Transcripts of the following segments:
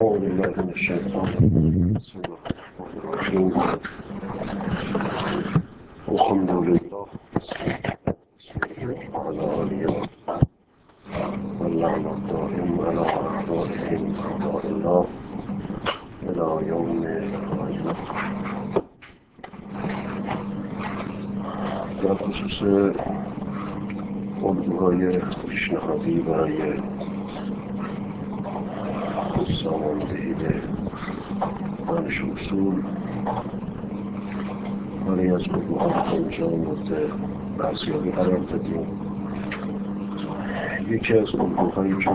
أعوذ بالله من الشيطان الرجيم. بسم الله الرحمن الرحيم. الحمد لله وعلى آله واللعنة الدائم على أعدائهم أعداء الله إلى يوم القيامة. در خصوص الگوهای پیشنهادی برای ساماندهی به دانش اصول، برای از الگوها رو اینجا مورد ارزیابی قرار دادیم. یکی از الگوهایی که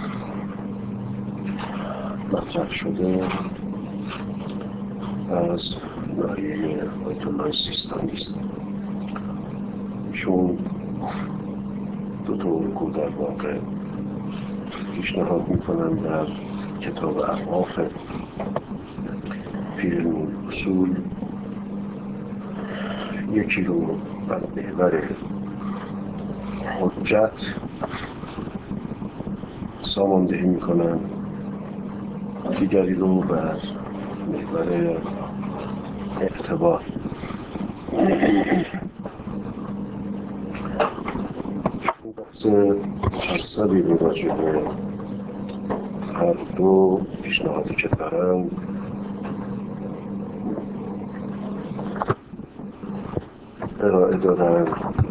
مطرح شده از ناحیه آیت الله سیستانی است. ایشون دو تا الگو در واقع پیشنهاد میکنن در کتاب اهداف فی علم الاصول. یکی رو بر محور حجت ساماندهی میکنن، دیگری رو بر محور اعتبار. بحث مفصلی رو راجع به هر دو پیشنهادی که دارن ارائه دادن،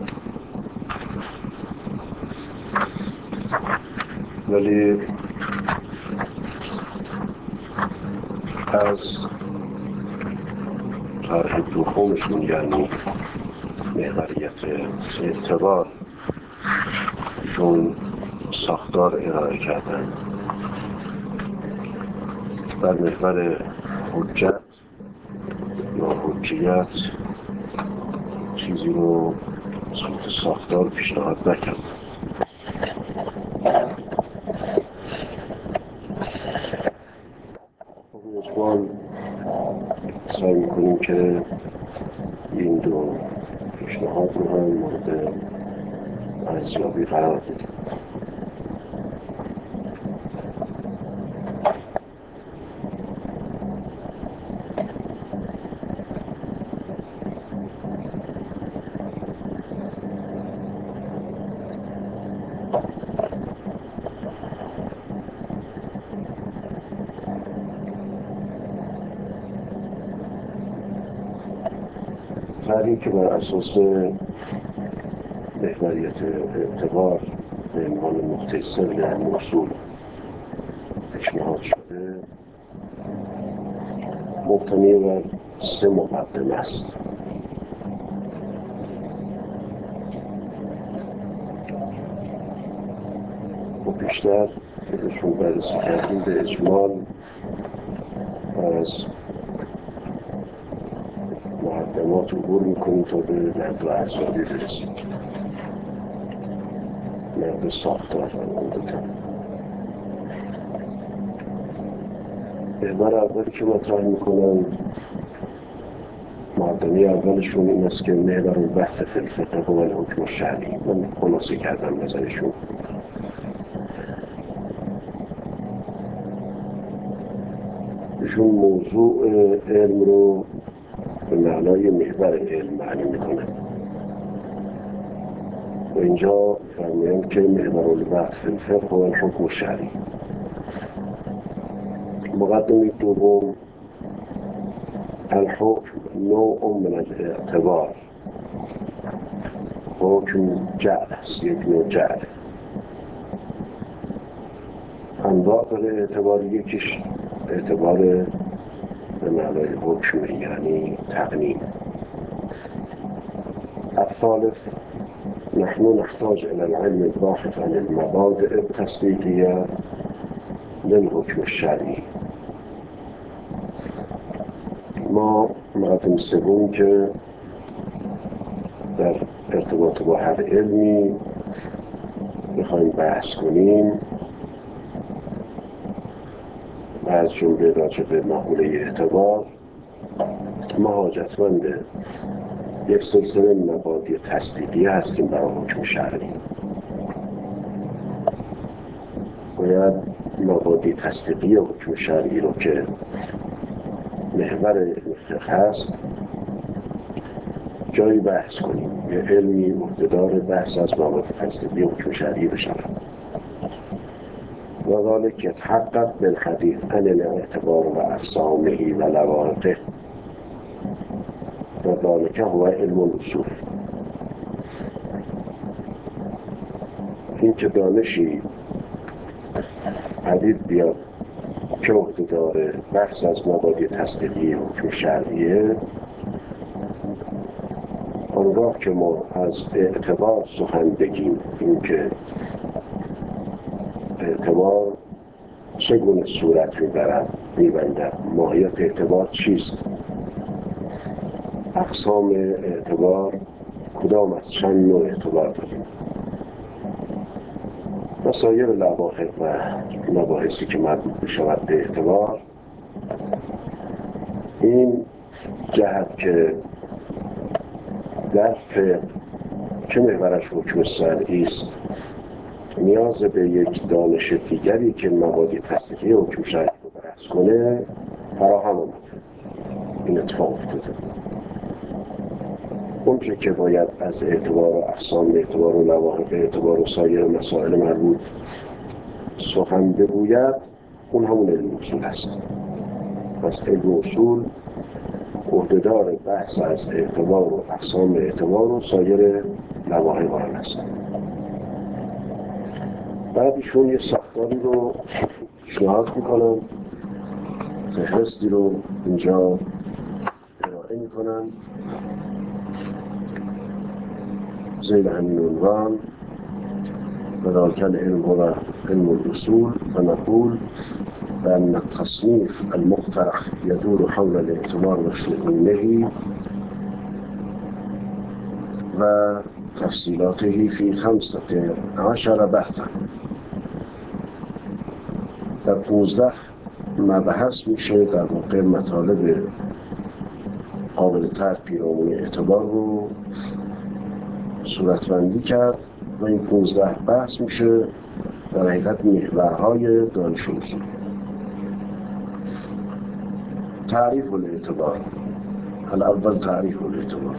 ولی از طرح دومشون یعنی محوریت اعتبار چون ساختار ارائه کردن بر محور حجت یا حجیت چیزی رو صورت ساختار پیشنهاد نکرد. اجمال سعی میکنیم که این دو پیشنهاد رو هم مورد ارزیابی قرار بدیم. طرحی که بر اساس محوریت اعتبار به عنوان نقطه صفر علم اصول پیشنهاد شده مبتنی بر 3 مقدمه است. و بیشتر که بهشون بررسی کردیم به اجمال از مقدمات عبور میکنیم تا به نقد و ارزیابی برسیم. نقد ساختار عمدتاً. محور اولی که مطرح میکنن، مقدمه اولشون این است که محور البحث فی الفقه هو الحکم الشرعی. من خلاصه کردم نظرشون. ایشون موضوع علم رو به معنای محور علم معنی میکنن و اینجا فرمایند که محور البحث فی الفقه هو الحکم الشرعی. مقدمه دوم، الحکم نوع من الاعتبار. حکم جعل است، یک نوع جعل. انواع داره اعتبار. یکیش اعتبار به معنای حکم یعنی تقنین. الثالث، نحن نحتاج إلى العلم الباحث عن المبادئ التصديقية للحكم الشرعي. ما مقدمه سوم که در ارتباط با هر علمی میخوایم بحث کنیم و از جمله راجع به مقوله اعتبار، ما حاجتمند یک سلسله مبادئ تصدیقی هستیم برای حکم شرعی. باید مبادئ مبادی تصدیقی حکم شرعی رو که محور فقه هست جایی بحث کنیم، یه علمی عهده‌دار بحث از مبادی تصدیقی حکم شرعی بشود. و ذلك يتحقق بالحديث عن الاعتبار وأقسامه ولواقعه و ذلك هو علم الاصول. این که دانشی پدید بیاد که عهده‌دار بحث از مبادی تصدیقی حکم شرعیه، آنگاه که ما از اعتبار سخن بگیم، این که اعتبار چگونه صورت میبندد، ماهیت اعتبار چیست، اقسام اعتبار کدام از چند نوع اعتبار داریم و سایر لواحق و مباحثی که مربوط بشود به اعتبار، این جهت که در فقه که محورش حکم شرعی است نیاز به یک دانش دیگری که مبادی تصدیقی حکم شرعی رو بحث کنه فراهم آمده. این اتفاق افتاده. اونچه که باید از اعتبار و اقسام اعتبار و لواحق اعتبار و سایر مسائل مربوط سخن بگوید، اون همون علم اصول است. پس علم اصول عهده‌دار بحث از اعتبار و اقسام اعتبار و سایر لواحق آن است. بعد ایشون یه ساختاری رو پیشنهاد میکنن، فهرستی رو اینجا ارائه میکنن زیر همین عنوان و ذلك العلم هو علم الاصول. فنقول بأن التصنيف المقترح يدور حول الاعتبار وشؤونه وتفصيلاته في 15 بحثا. در 15 مبحث میشه در واقع مطالب قابل تر پیرامون اعتبار رو صورتبندی کرد و این 15 بحث میشه در حقیقت محورهای دانش اصول. تعریف الاعتبار. الاول تعریف الاعتبار.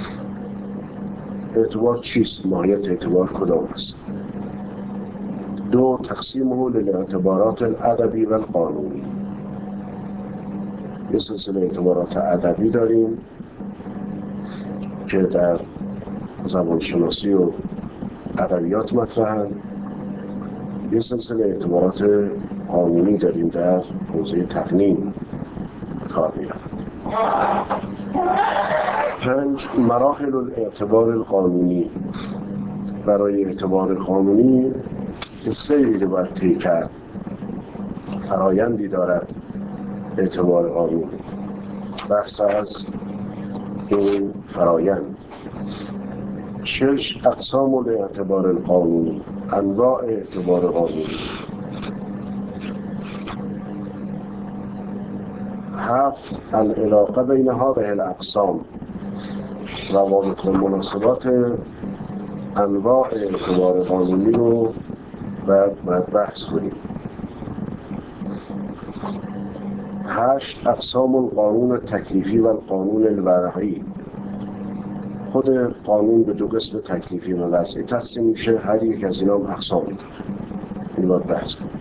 اعتبار چیست؟ ماهیت اعتبار کدام است؟ دو، تقسیمه للاعتبارات الادبی و القانونی. یه سلسله اعتبارات ادبی داریم که در زبانشناسی و ادبیات مطرحن. یه سلسله اعتبارات قانونی داریم در حوزه تقنین کار می‌روند. 5، مراحل الاعتبار القانونی. برای اعتبار قانونی سیری رو باید طی کرد، فرایندی دارد اعتبار قانونی. بحث از این فرایند. 6، اقسام الاعتبار القانونی. انواع اعتبار قانونی. 7، العلاقه بین هذه الاقسام. روابط و مناسبات انواع اعتبار قانونی رو باید بحث کنیم. 8، اقسام القانون تکلیفی و القانون الوضعی. خود قانون به دو قسم تکلیفی و وضعی تقسیم میشه، هر یک از اینا هم اقسامی داره، این باید بحث کنیم.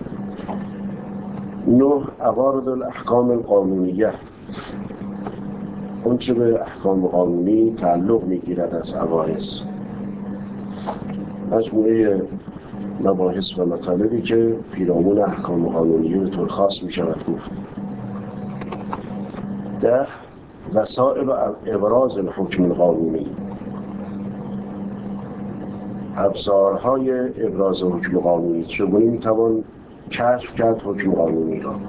9، عوارض الاحکام القانونیه. اون چه به احکام قانونی تعلق میگیرد از عوارض. مجموعه مباحث و مطالبی که پیرامون احکام قانونی به طور خاص می شود گفت. 10، وسائل ابراز الحکم القانونی. ابزارهای ابراز حکم قانونی. چگونه می توان کشف کرد حکم قانونی را،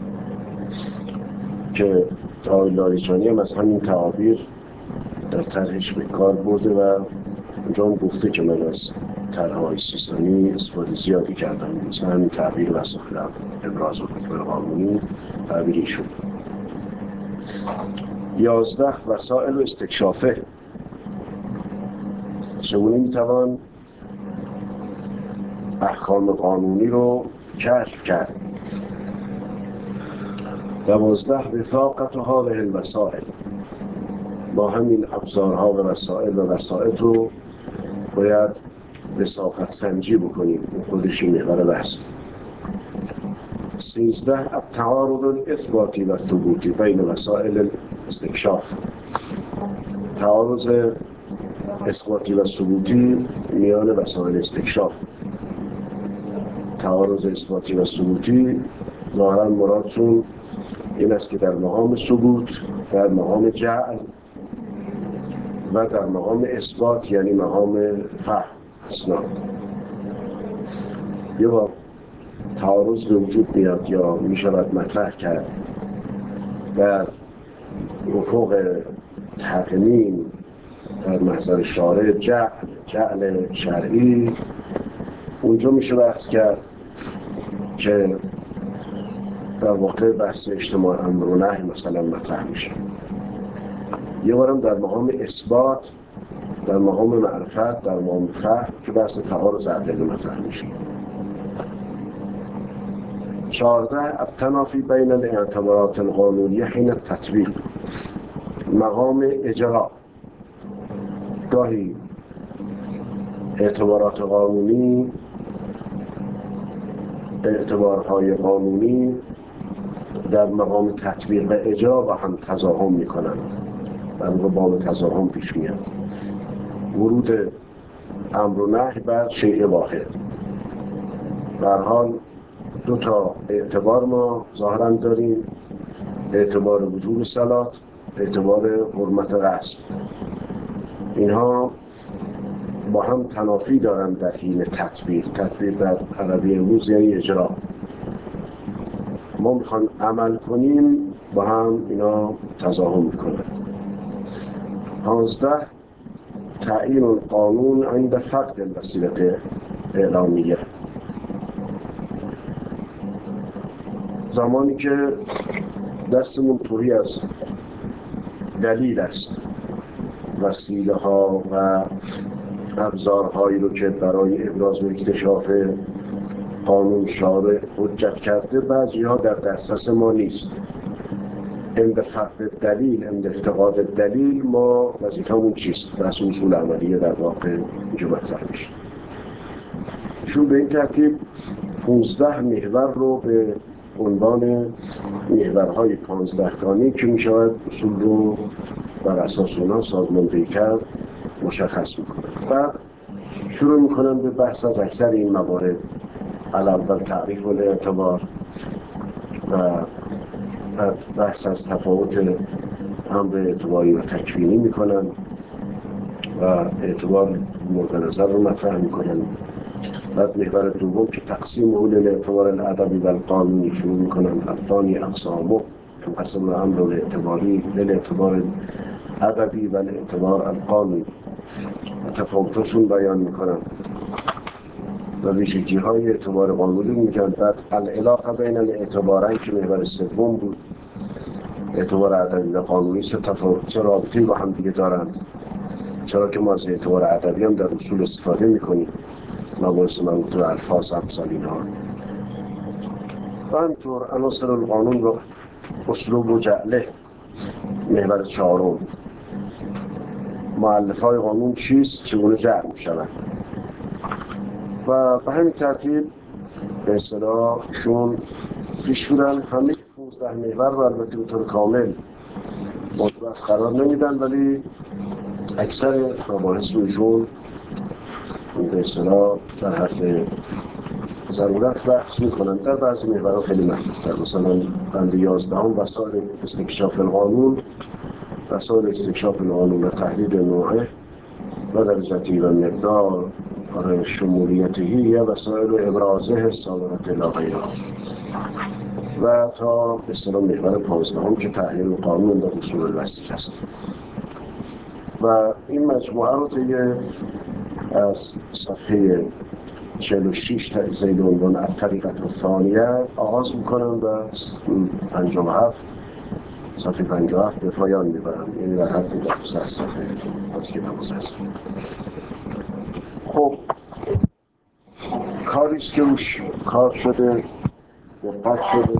که آقای لاریجانی هم از همین تعابیر در طرحش به کار برده و اونجا هم گفته که من از طرح‌های سیستمی استفاده زیادی کردم. مثلا همین تعبیر وسائل ابراز حکم قانونی تعبیر ایشون. 11، وسائل استکشافه. چگونه میتوان احکام قانونی رو کشف کرد. 12 وثاقت هذه الوسائل، با همین ابزارها و وسائط رو باید وثاقت سنجی بکنیم. این خودش این محور بحث. 13 التعارض الاثباتی و ثبوتی بین وسائل استکشاف، تعارض اثباتی و ثبوتی میان وسایل استکشاف. تعارض اثباتی و ثبوتی ظاهرا مرادتون این است که در مقام ثبوت، در مقام جعل و در مقام اثبات یعنی مقام فهم اسناد یه بار تعارض به وجود میاد یا میشود مطرح کرد در افق تقنین در محضر شارع جعل شرعی، اونجا میشه بحث کرد که در واقع بحث اجتماع امر و نهی مثلا مطرح میشه. یه بارم در مقام اثبات، در مقام معرفت، در مقام فهم که بحث تعارض ادله مطرح میشه. 14 التنافی بین الاعتبارات القانونیه حین التطبیق، مقام اجرا. گاهی اعتبارات قانونی، اعتبارهای قانونی در مقام تطبیق و اجرا با هم تضاهم میکنن، در واقع باب تضاهم پیش میاد. ورود امر و نهی بر شیء واحد. به هر حال دو تا اعتبار ما ظاهرا داریم، اعتبار وجوب صلات، اعتبار حرمت غسل. اینها با هم تنافی دارن در حین تطبیق. تطبیق در عربی امروز یعنی اجرا. ما میخوان عمل کنیم با هم اینا تضاهم میکنن. 15 تعیین القانون عند فقد الوسیله اعلامیه، زمانی که دستمون توهی از دلیل است، وسیله ها و ابزارهایی رو که برای ابراز و اکتشاف قانون شارع حجت کرده بعضی ها در دسترس ما نیست. عند فقد دلیل، عند افتقاد دلیل ما وظیفمون چیست؟ بحث اصول عملیه در واقع اینجا مطرح میشه. چون به این ترتیب 15 محور رو به عنوان محورهای 15 گانه‌ای که میشود اصول رو بر اساس اونها سازماندهی کرد مشخص میکنن. بعد شروع میکنن به بحث از اکثر این موارد. اول تعریف الاعتبار و بحث از تفاوت امر اعتباری و تکوینی میکنن و اعتبار مورد نظر رو مطرح میکنن. بعد محور دوم که تقسیم اول الاعتبار الادبی و القانونی شروع میکنن. الثانی اقسامه، انقسم الامر الاعتباری للاعتبار الادبی و الاعتبار القانونی، تفاوتشون بیان میکنن و ویژگی های اعتبار قانونی میگن. بعد العلاقه بین الاعتبارین که محور سوم بود، اعتبار ادبی و قانونی چه رابطه‌ای با هم دیگه دارن، چرا که ما از اعتبار ادبی هم در اصول استفاده میکنیم، مباحث مربوط به الفاظ امثال اینها. و همینطور عناصر القانون و اسلوب و جعله، محور چهارم مؤلف های قانون چیست، چگونه جعل میشوند. و به همین ترتیب به اصطلاح ایشون پیش میرن. همه 15 محور رو البته به طور کامل موضوع بحث قرار نمیدن، ولی اکثر مباحث رو ایشون به اصطلاح در حد ضرورت بحث میکنن. در بعضی محورها خیلی محدودتر، مثلا بند 11 وسایل استکشاف القانون، وسایل استکشاف القانون و تحدید نوعه و درجتی و مقدار شمولیتی و وسایل ابرازه سابقت لا غیره، و تا به اصطلاح محور 15 که تحلیل قانون و اصول الوسیله است. و این مجموعه رو دیگه از صفحه 46 زیر عنوان الطریقة الثانیه آغاز میکنم و 57 صفحه 57 به پایان میبرم، یعنی در حد 12 صفحه از که 12 صفحه. خب کاری است که روش کار شده، دقت شده،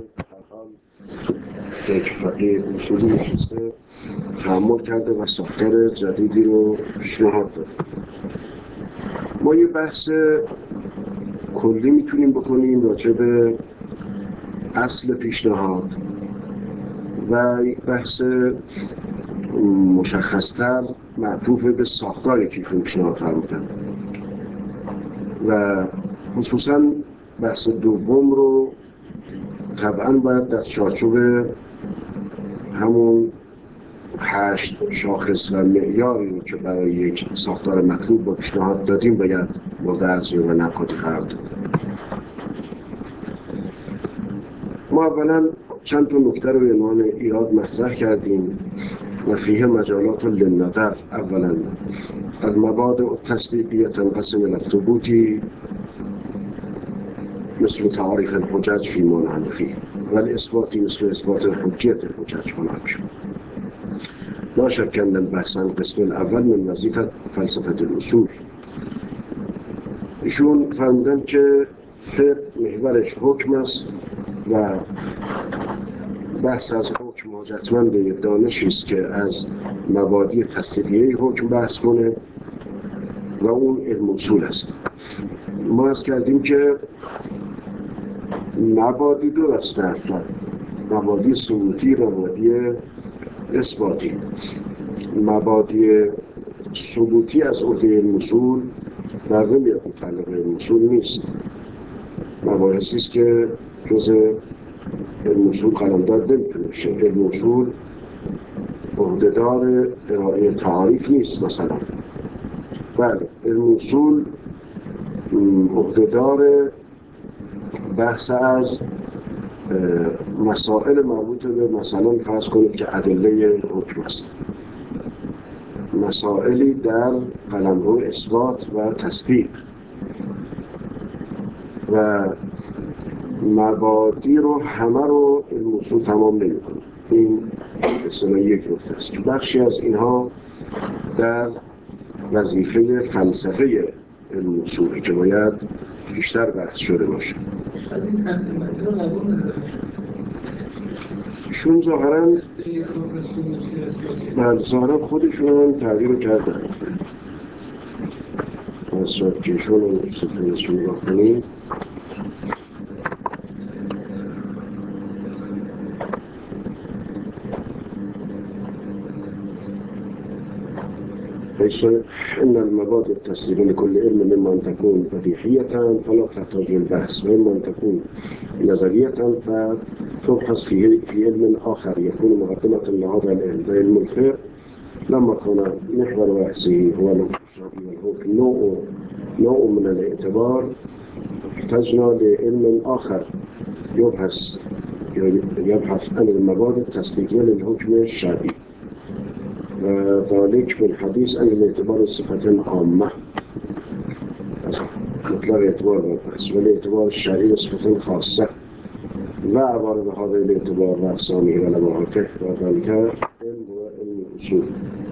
یک فقیه اصولی نشسته تأمل کرده و ساختار جدیدی رو پیشنهاد داده. ما یه بحث کلی میتونیم بکنیم راجع به اصل پیشنهاد و یک بحث مشخصتر معطوف به ساختاری که ایشون پیشنهاد فرمودن و خصوصا بحث دوم رو طبعا باید در چارچوب همون 8 شاخص و معیاری رو که برای یک ساختار مطلوب با پیشنهاد دادیم باید مورد ارزیابی و نقادی قرار داد. ما اولا چند تا نکته رو به عنوان ایراد مطرح کردیم و فیه مجالات للنظر. اولا المبادئ التصدیقیة تنقسم إلى الثبوت مثل تعریف الحجج فيما نحن فيه والإثبات مثل إثبات حجية الحجج هناك. لا شك أن البحث عن القسم الأول من وظيفة فلسفة الأصول. ایشون فرمودن که فقه محورش حکم است و بحث از حکم حاجتمند دانشی است که از مبادی تصدیقیه حکم بحث کنه و اون علم اصول است. ما از کردیم که مبادی دو هستند، مبادی ثبوتی و مبادی اثباتی. مبادی ثبوتی از عهده علم اصول در نمیاد، متعلق به علم اصول نیست، مباحثی است که جزء علم اصول قلمداد نمیتونه بشه. علم اصول عهدهدار ارائه تعاریف نیست مثلا. بله، علم اصول عهدهدار بحث از مسائل مربوط به مثلا فرض کنید که ادله حکم است، مسائلی در قلمرو اثبات و تصدیق و مبادی رو همه رو علم اصول تمام نمی‌کنه. این مثلا یک نکته است که بخشی از اینها در وظیفه فلسفه علم اصولی که باید بیشتر بحث شده باشه. ایشون ظاهراً خودشون تغییر کردن. از شاید که ایشون رو صفحه‌شون رو کنید. حيث إن المبادئ التصديقية لكل علم إما أن تكون بديهية فلا تحتاج للبحث، وإما أن تكون نظرية فتبحث في علم آخر يكون مقدمة لهذا العلم. علم الفقه لما كان محور بحثه هو الحكم نوع من الاعتبار، احتجنا لعلم آخر يبحث عن المبادئ التصديقية للحكم الشرعي، وذلك بالحديث عن الاعتبار صفة عامة مطلق اعتبار بالبحث، والاعتبار الشرعي صفة خاصة وعبارة هذا الاعتبار وأقسامه ولمعاته، وذلك علم الأصول.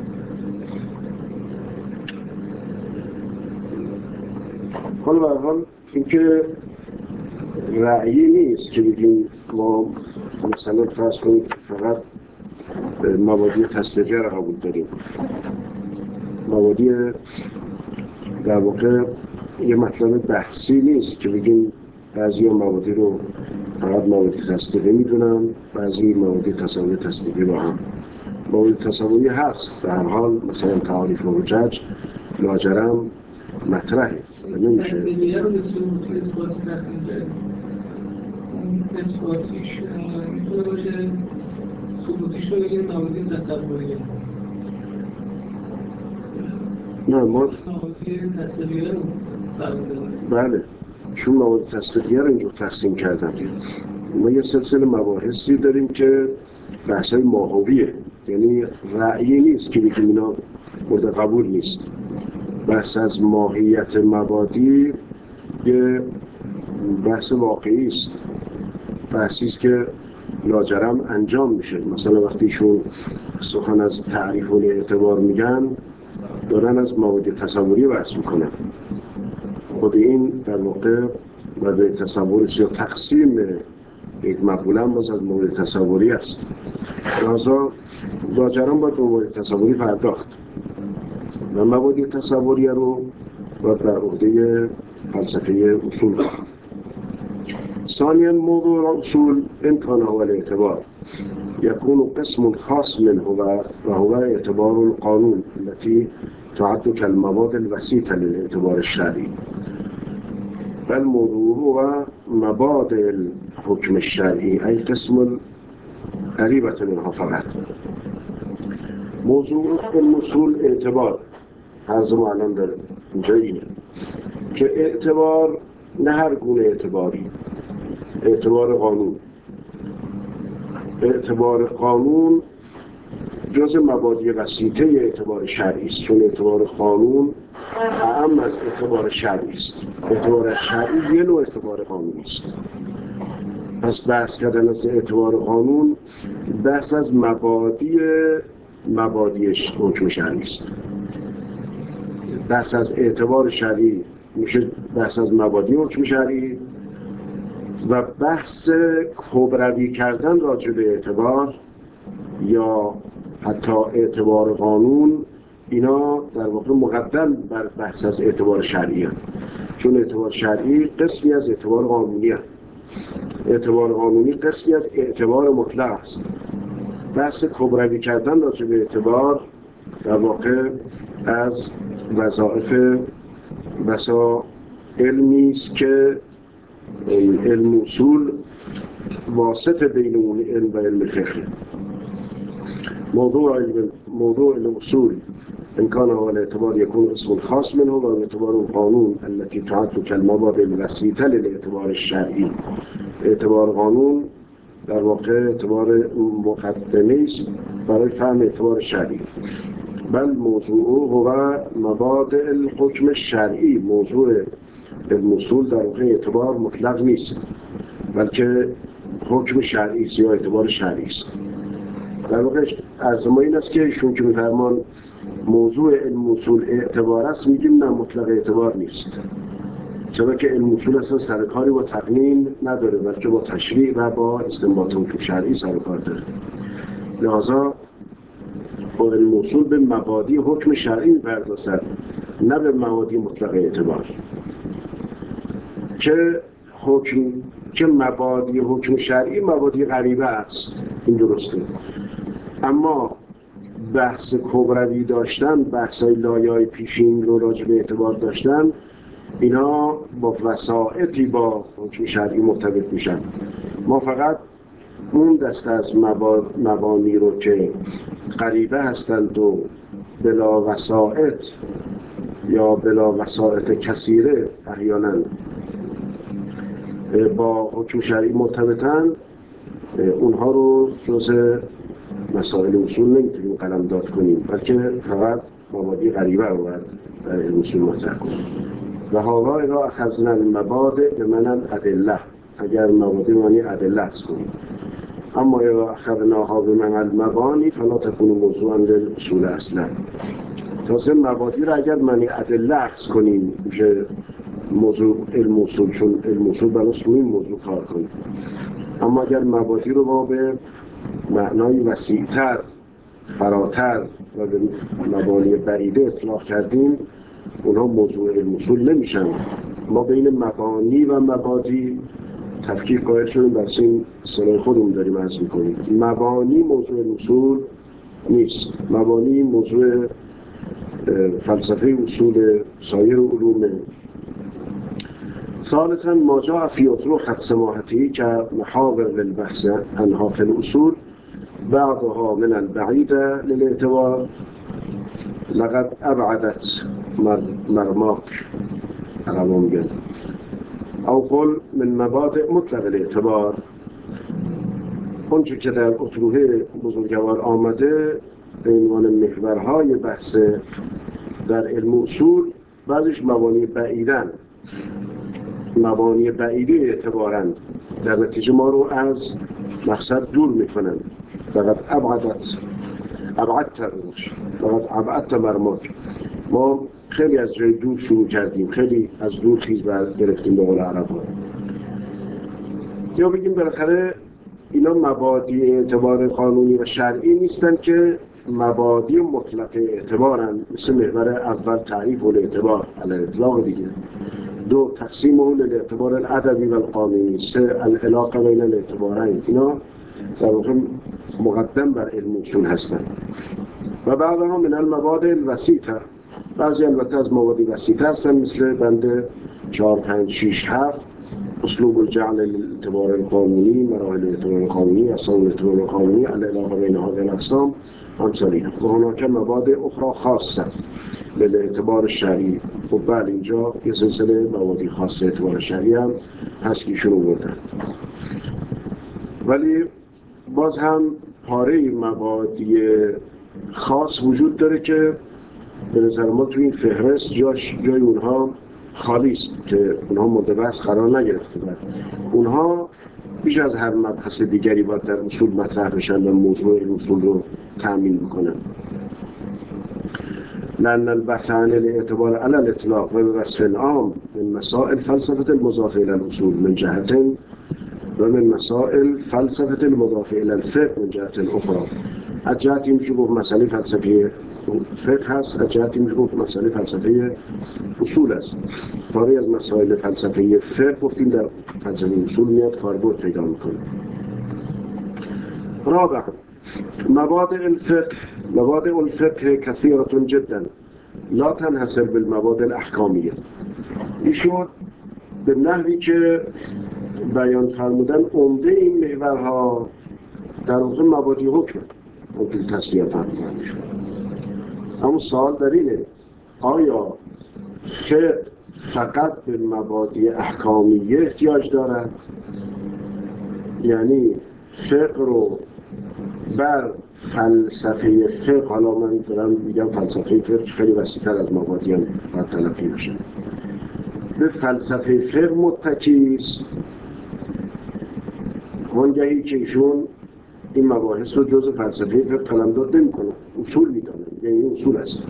حالا به هر حال اینکه رأیی نیست که بگیم ما مثلا فرض کنیم فقط مبادی تصدیقیه را قبول داریم. مبادی در واقع یه مطلب بحثی نیست که بگیم بعضی مبادی رو فقط مبادی تصدیقی میدونن، بعضی مبادی تصدیقی با هم. مبادی تصوری هست به هر حال، مثلا تعریف حجج لاجرم مطرحه و نمیشه تصدیقیه رو به ثبوتی اثباتی تقسیم کردیم. اثباتیش میتونه باشه، ثبوتیش رو بگیم مبادی تصوریه. نه، ما مبادی تصدیقیه رو بله، چون مواد تصدیقیه رو اینجور تقسیم کردن. ما یه سلسله مباحثی داریم که بحث‌های ماهویه، یعنی رأیی نیست که بگیم اینا مورد قبول نیست. بحث از ماهیت مبادی یه بحث واقعی است، بحثی است که لاجرم انجام میشه. مثلا وقتی ایشون سخن از تعریف و اعتبار میگن، دارن از مواد تصوری بحث میکنن. خود این در واقع و به تصوریست یا تقسیم یک مقوله هم باز از مورد تصوری است. لذا لاجرم باید به مورد تصوری پرداخت و مبادی تصوری رو باید بر عهده فلسفه اصول کنیم. ثانيا موضوع الأصول إن كان هو الاعتبار يكون قسم خاص منه وهو اعتبار القانون التي تعد كالمبادئ الوسيطة للاعتبار الشرعي. فالموضوع هو مبادئ الحكم الشرعي أي قسم قريبة منها فقط. موضوع الأصول اعتبار هذا معلوم داره اینجا اینه که اعتبار نه هر گونه اعتباری، اعتبار قانون. اعتبار قانون جز مبادی وسیطه اعتبار شرعی است، چون اعتبار قانون اعم از اعتبار شرعی است. اعتبار شرعی یه نوع اعتبار قانونی است. پس بحث کردن از اعتبار قانون بحث از مبادی حکم شرعی است. بحث از اعتبار شرعی میشه بحث از مبادی حکم شرعی و بحث کبروی کردن راجع به اعتبار یا حتی اعتبار قانون، اینا در واقع مقدم بر بحث از اعتبار شرعی هست، چون اعتبار شرعی قسمی از اعتبار قانونی هست. اعتبار قانونی قسمی از اعتبار مطلق است. بحث کبروی کردن راجع به اعتبار در واقع از وظایف بسا علمی است که علم اصول واسطه بین اون علم و علم فقه. موضوع الاصول إن كان هو الاعتبار يكون اسم خاص منه واعتبار القانون التي تعد كالمبادئ الوسيطة للاعتبار الشرعي. اعتبار قانون در واقع اعتبار مقدمه است برای فهم اعتبار شرعی. بل موضوع هو مبادئ الحكم الشرعي. موضوع الاصول در واقع اعتبار مطلق نیست، بلکه حکم شرعی است یا اعتبار شرعی است. در واقع عرض ما این است که ایشون که می‌فرمان موضوع علم اصول اعتبار است، میگیم نه، مطلق اعتبار نیست، چرا که علم اصول اصلا سرکاری با تقنین نداره، بلکه با تشریع و با استنباط حکم شرعی سرکار داره. لذا با علم اصول به مبادی حکم شرعی می‌پردازد، نه به مبادی مطلق اعتبار. که مبادی حکم شرعی مبادی غریبه است، این درسته، اما بحث کبروی داشتن، بحث‌های لایه‌های پیشین رو راجع به اعتبار داشتن، اینا با وسائطی با حکم شرعی مرتبط میشن. ما فقط اون دسته از مبانی رو که غریبه هستند و بلا وسائط یا بلا وسائط کثیره احیانا با حکم شرعی مرتبطن، اونها رو جز مسائل اصول نمیتونیم قلمداد کنیم، بلکه فقط مبادی غریبه رو باید در علم اصول مطرح کنیم. و حالا اذا اخذنا المبادئ بمعنى الادله، اگر مبادی معنی ادله اخذ کنیم. اما اذا اخذناها بمعنى المبانی فلا تكون موضوعا للاصول اصلا. تازه مبادی رو اگر معنی ادله اخذ کنیم میشه موضوع علم اصول، چون علم اصول بناست روی این موضوع کار کنیم. اما اگر مبادی رو ما به معنای وسیع‌تر، فراتر و به مبانی بعیده اطلاق کردیم، اونها موضوع علم اصول نمیشن. ما بین مبانی و مبادی تفکیک قائل شدیم، بس این اصطلاح خودمون داریم عرض میکنیم. مبانی موضوع علم اصول نیست، مبانی موضوع فلسفه اصول سایر علومه. ثالثا ما جاء في اطروحة سماحته كمحاور للبحث عنها في الأصول بعضها من البعيد للاعتبار لقد أبعدت مرماك عربون أو قل من مبادئ مطلق الاعتبار. اونچه که در اطروحه بزرگوار آمده به عنوان محورهای بحث در علم اصول، بعضیش مبانی بعیدن، مبانی بعیده اعتبارند، در نتیجه ما رو از مقصد دور میکنن. فقط ابعدت مرماک. ما خیلی از جای دور شروع کردیم، خیلی از دور خیز گرفتیم به قول عربا. یا بگیم بالاخره اینا مبادی اعتبار قانونی و شرعی نیستن که مبادی مطلق اعتبارن، مثل محور اول تعریف الاعتبار علی الاطلاق دیگه، دو تقسیمه للاعتبار الادبی و القانونی، سه العلاقه بین الاعتبارین. اینا در واقع مقدم بر علم اصول هستن. و بعدها من المبادئ الوسیطه، بعضی البته از مبادی وسیطه هستن مثل بند 4 5 6 7 اسلوب الجعل الاعتبار القانونی، مراحل الاعتبار القانونی، اصول الاعتبار القانونی، العلاقه بین هذه الاقسام، امثال اینا. و هناك مبادئ اخرى خاصه للاعتبار الشرعی. خب بله اینجا یه سلسله مبادی خاصه اعتبار شرعی هم هست که ایشون آوردن، ولی باز هم پاره مبادی خاص وجود داره که به نظر ما تو این فهرست جای اونها خالی است، که اونها مورد بحث قرار نگرفته و اونها بیش از هر مبحث دیگری باید در اصول مطرح بشن و موضوع این اصول رو تأمین بکنن. لأن البحث عن الاعتبار على الإطلاق و بوصف عام من مسائل فلسفة المضافة إلى الأصول من جهة و من مسائل فلسفة المضافة إلى الفقه من جهة أخرى. از جهتی میشه گفت مسئله فلسفی فقه هست، از جهتی میشه گفت مسئله فلسفی اصول است. پاره از مسائل فلسفی فقه گفتیم در فلسفه اصول میاد کاربرد پیدا میکنه. رابعا مبادئ الفقه كثيرة جدا لا تنحصر بالمبادئ الأحكامية. ایشون به نحوی که بیان فرمودن عمده این محورها در واقع مبادی حکم ممکن تصویه فرمودن ایشون. اما سوال در اینه آیا فقه فقط به مبادی احکامیه احتیاج دارد؟ یعنی فقه رو بر فلسفه فقه، حالا من دارم میگم فلسفه فقه خیلی وسیع‌تر از مبادی هم باید تلقی بشه، به فلسفه فقه متکی است وانگهی که ایشون این مباحث رو جز فلسفه فقه قلمداد نمی‌کنه، اصول میدانه، یعنی اصول است.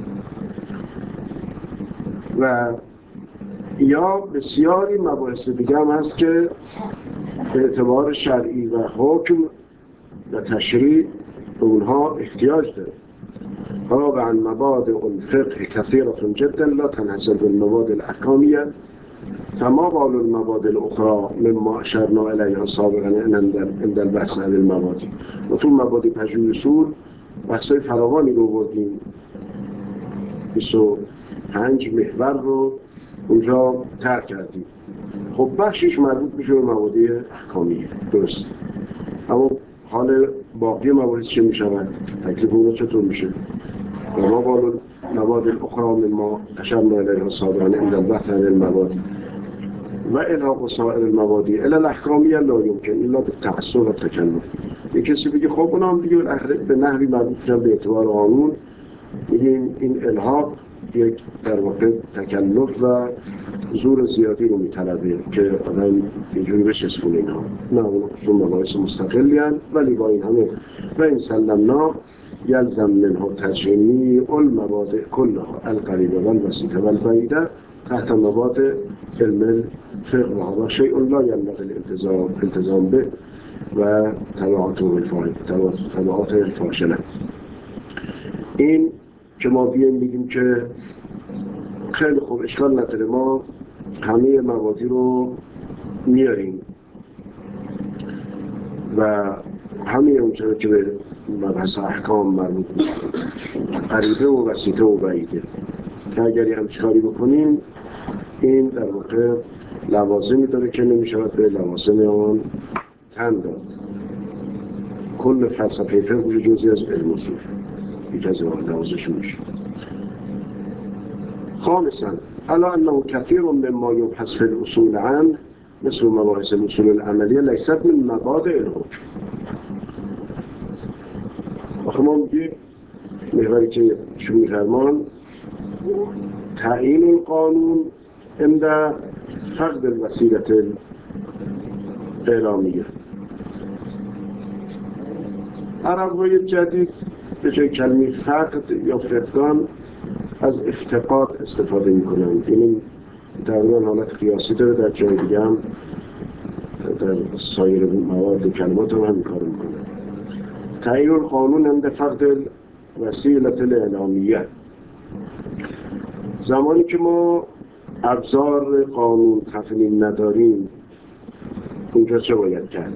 و یا بسیاری مباحث دیگه هم هست که اعتبار شرعی و حکم و تشریع به اونها احتیاج داره. رابعا مبادئ الفقه كثيرة جدا لا تنحصر بالمبادئ الأحكامية فما بال المبادئ الأخرى مما أشرنا إليها سابقا عند البحث عن المبادئ. و تو مبادئ پژوهی اصول بحثای فراوانی رو بردیم، 25 محور رو اونجا ترک کردیم. خب بخشش مربوط میشه به مبادئ احکامیه، درست، اما حال باقی مباحث چه میشود؟ تکلیف اونها چطور میشه؟ فما بال المبادئ الأخرى مما أشرنا إليها سابقا عند البحث عن المبادئ و الحاق سایر المبادئ إلى الأحکامیه لا يمكن إلا بالتعصب و التکلف. یک کسی بگه خب اونا هم دیگه به نحوی مربوط میشن به اعتبار قانون، میگیم این الحاق یک در واقع تکلف و زور زیادی رو میطلبه که آدم یه جوری بچسبونه اینا. نه، چون مباحث مستقلی هستند، ولی با این همه و این سلمنا یلزم منه تجمیع المبادئ کلها القریبه و الوسیطه و البعیده تحت مبادئ علم الفقه و هذا شیء لا ينبغي الالتزام به و تبعاته الفاشله. این که ما بیایم بگیم که خیلی خوب اشکال نداره ما همه مبادی رو میاریم و همه اونچه که به مبحث احکام مربوط میشه قریبه و وسیطه و بعیده که اگر هم چکاری بکنیم این در واقع لوازمی داره که نمیشود به لوازم آن تن داد. کل فلسفه فقه جزئی از علم اصول یک از لوازمش میشه. خامسا الا انه كثير مما يبحث في الاصول عنه مثل مباحث الاصول العمليه ليست من مبادئ الحكم. آخه ما میگیم محوری که شما میفرمان تعیین القانون عند فقد الوسیله الاعلامیه. عرب‌های جدید به جای کلمه فقد یا فقدان از افتقاد استفاده میکنند. این تقریبا حالت قیاسی داره، در جای دیگه هم در سایر مواد و کلمات هم همین کار میکنه. تعیین القانون عند فقد الوسیله الاعلامیه، زمانی که ما ابزار قانون تقنین نداریم اونجا چه باید کرد؟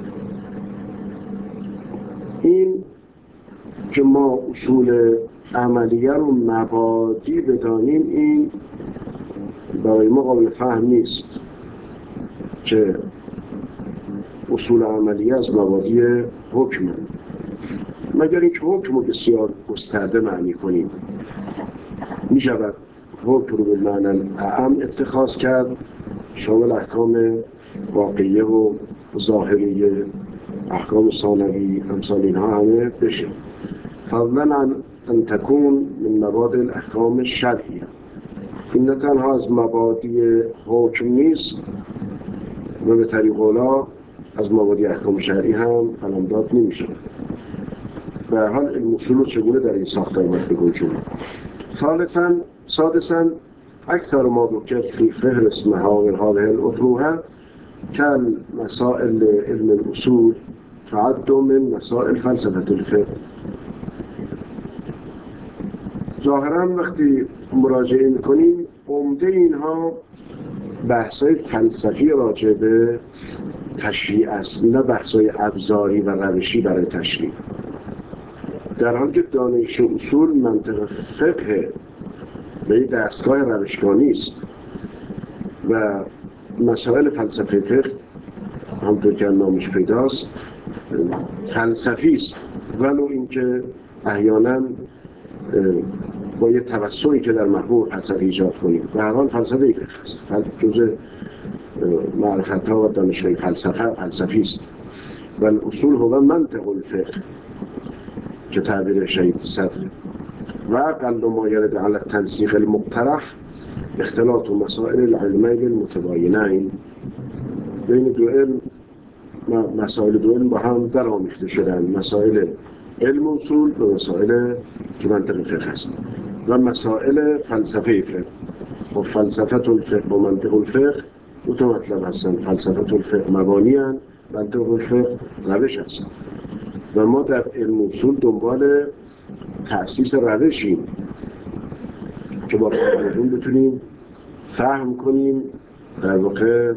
این که ما اصول عملیه رو مبادی بدانیم این برای ما قابل فهم نیست که اصول عملیه از مبادی حکم، مگر اینکه حکم رو بسیار گسترده معنی کنیم. می شود حکم رو به معنی اعم اتخاذ کرد، شامل احکام واقعیه و ظاهریه، احکام ثانوی، امثال اینها همه بشه. فضلا عن ان تكون من مبادئ الاحکام الشرعیه، این نه تنها از مبادی حکم نیست و به طریق اولا از مبادی احکام شرعی هم قلمداد نمیشه. به هر حال این اصول رو چگونه در این ساختار باید بگنجونیم. سادساً اکثر ما ذکر فی فهرست محاور هذه الاطروحه كالمسائل علم الاصول تعد من مسائل فلسفه الفقه. ظاهراً وقتی مراجعه میکنیم عمده اینها بحثای فلسفی راجع به تشریع است، نه بحثای ابزاری و روشی برای تشریع، در حالی که دانش اصول منطق فقه به این دستگاه روشگانی است و مسائل فلسفه فقه همونطور که نامش پیداست فلسفی است، ولو اینکه احیانا با یه توسعی که در مفهوم فلسفه ایجاد کنیم. به هر حال فلسفه فقه است، جزء معرفت‌ها و دانش‌های فلسفی است. و الاصول هو منطق الفقه که تعبیر شهید صدر و اقل ما یرد علی التنسیق المقترح اختلاط و مسائل العلمین المتباینین، بین دو علم مسائل دو علم با هم در آمیخته شدن، مسائل علم اصول و مسائل که منطق فقه است و مسائل فلسفه فقه. و فلسفه الفقه و منطق الفقه دو تا مطلب هستن. فلسفه الفقه مبانی هستند، منطق الفقه روش هست و ما در علم اصول دنبال تأسیس روشیم که با قانون بتونیم فهم کنیم در واقع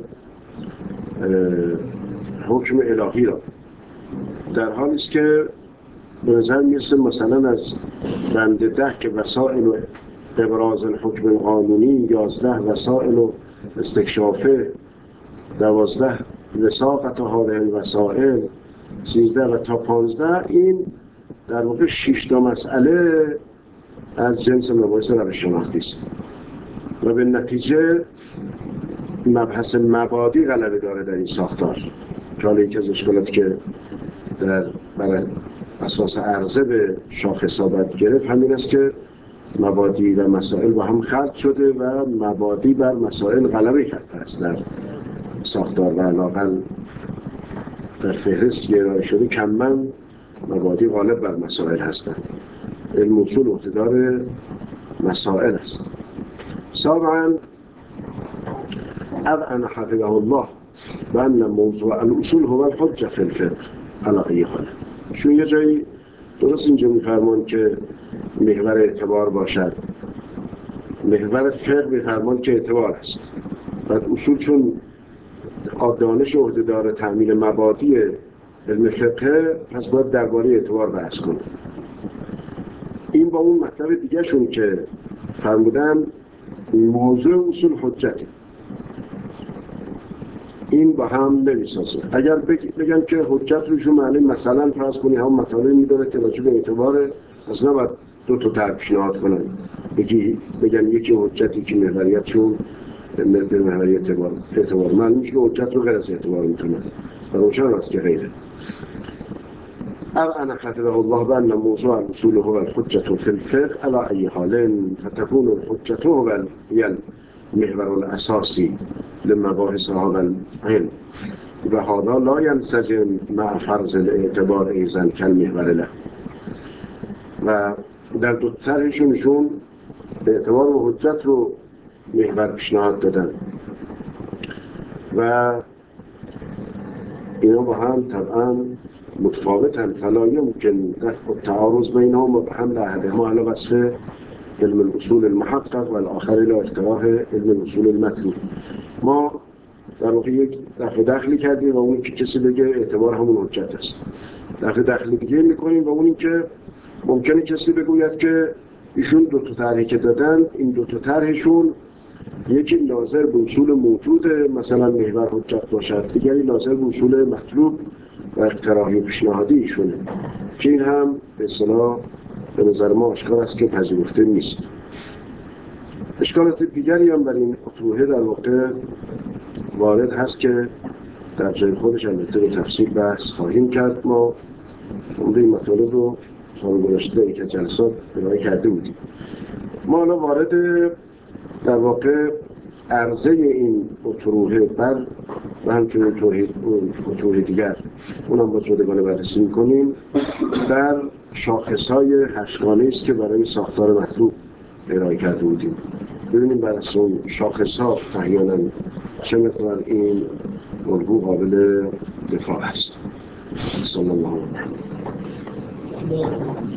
حکم الهی را، در حالی است که به نظر میرسه مثلا از بند 10 که وسائل و ابراز الحکم القانونی، 11 وسائل و استکشافه، 12 وساقت هذه الوسائل، 13 و تا 15 این در واقع 6 تا مسئله از جنس مباحث روش شناختی است و به نتیجه مبحث مبادی غلبه داره در این ساختار. که حالا یکی از اشکالاتی که بر اساس عرضه به شاخ حسابت گرفت همین است که مبادی و مسائل با هم خلط شده و مبادی بر مسائل غلبه کرده است در ساختار و علاقاً در فهرست ارائه شده کماً مبادی غالب بر مسائل هستند. علم اصول عهده‌دار مسائل است. سابعاً اذعن حفظه الله بأن موضوع الاصول هو الحجة في الفقه على أي حال. چون یه جایی درست اینجا میفرمان که محور اعتبار باشد، محور فقه میفرمان که اعتبار است، بعد اصول چون دانش عهده‌دار تأمین مبادی علم فقه پس باید درباره اعتبار بحث کنیم. این با اون مطلب دیگه شون که فرمودن موضوع اصول حجته، این با هم نمیسازه. اگر بگن که حجت روشون معنی مثلا فرض کنی هم مطالبی میداره که راجع به اعتباره، پس نباید دو تا طرح پیشنهاد کنن، بگن یکی حجتی که محوریت چون به محوریت اعتبار معلوم میشه که حجت رو غیر از اعتبار میتونن و روشن است که غیره. اذعن حفظه الله بأن موضوع الاصول هو الحجة في الفقه على أي حال فتكون الحجة هي المحور الأساسي لمباحث هذا العلم وهذا لا ينسجم مع فرض الاعتبار أيضا كالمحور له. و در دو طرحشون اعتبار و حجت رو محور پیشنهاد دادن و اینا با هم طبعا متفاوتن، فلا يمكن دفع التعارض بینهم و به هم احدهما على وصف علم الاصول المحقق و الاخر الى اقتراح علم الاصول المطلوب. ما در واقع یک دفع دخلی کردیم و اون که کسی بگه اعتبار همون حجت است، دفع دخلی دیگه میکنیم و اون که ممکنه کسی بگوید که ایشون دو تا طرحی که دادن، این دو تا طرحشون یکی ناظر به اصول موجوده مثلا محور حجت باشد، دیگری ناظر به اصول مطلوب و اقتراحی پیشنهادی ایشونه، که این هم به اصطلاح به نظر ما آشکار است که پذیرفته نیست. اشکالات دیگری هم بر این اطروحه در واقع وارد هست که در جای خودش البته به تفصیل بحث خواهیم کرد. ما عمده این مطالب رو سال گذشته در یک جلسات ارائه کرده بودیم. ما الان وارد در واقع عرضه این اطروحه بر و همچنین اطروحه دیگر اونم با جداگانه بررسی می‌کنیم در شاخص‌های هشتگانه‌ای است که برای ساختار مطلوب ارائه کرده بودیم. ببینیم بر اساس اون شاخص‌ها احیانا چه مقدار این الگو قابل دفاع است. صلی الله علیه و